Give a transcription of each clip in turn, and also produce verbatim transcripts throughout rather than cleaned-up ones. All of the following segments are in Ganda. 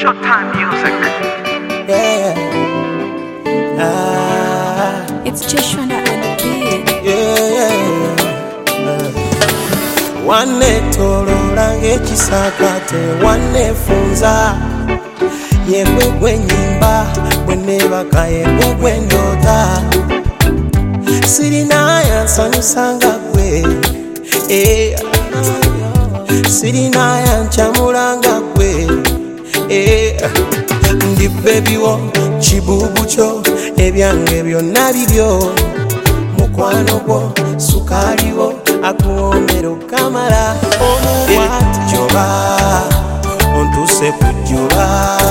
Short time music. Yeah. Ah. It's Joshua on the beat. Yeah. Wanne tolola ng'ekisakate wanne funza yegwe gwe nyimba bwe neebaka yegwe gwe ndoota sirina yansanyusa nga ggwe eh. Sirina yancamula nga ggwe eh. Ndi bebi wo kibuubu kyo ebyange byonna bibyo mukwano gwo sukaali wo akuwoomera okamala omukwati juba ontuse ku juba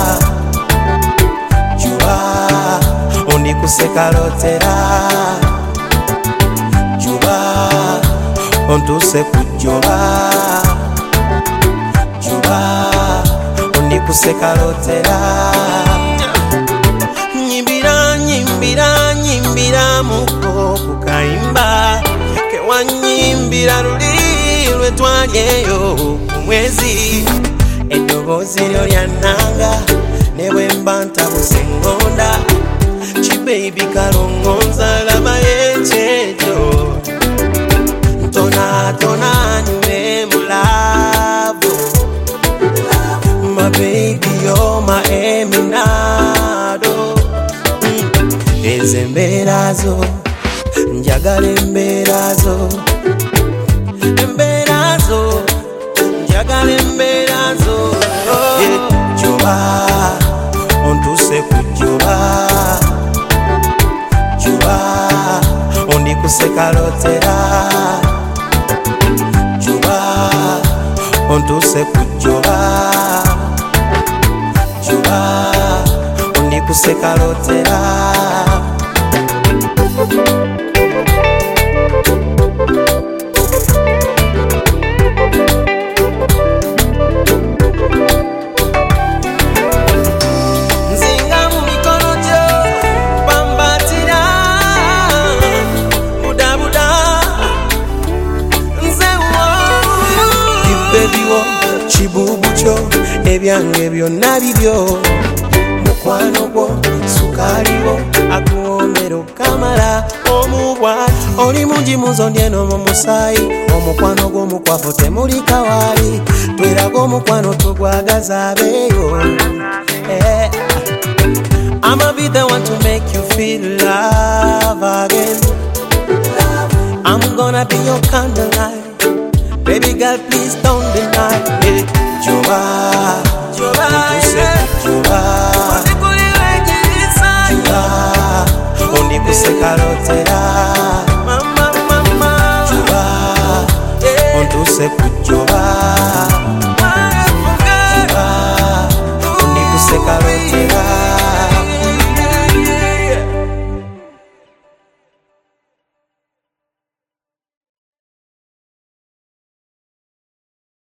juba ondikuse kalotera juba ontuse ku juba juba ondikuse kalotera nyimbira nyimbira nyimbira muko kukayimba kewanyimbira luli lwe twalyeyo ku mwezi eddoboozi lyo lyannanga ne bwe mba ntabuse ngonda kibebi kalongonza labayo ekyejo ntonatona nyume mulavu my baby you're my eminado ezo embeera zo njagala embeera zo embeera zo njagala embeera zo juba ontuse ku juba juba ondikuse kalotera juba ontuse ku juba juba ondikuse kalotera nzinga mu mikono gyo bambatira budabuda nze wo baby wo kibuubu kyo ebyange byonna bibyo mukwano gwo sukaali wo akuwoomera okamala omubwati oli mungi munzondye n'omu musaayi omukwano gw'omukwafu temuli kawaali tweraga omukwano tugwagaza abeeyo eh. I'ma be the one to make you feel love again. I'm gonna be your candlelight, baby girl please don't deny it. Juba Juba Juba ondikuse kalotera mama mama juba ontuse ku juba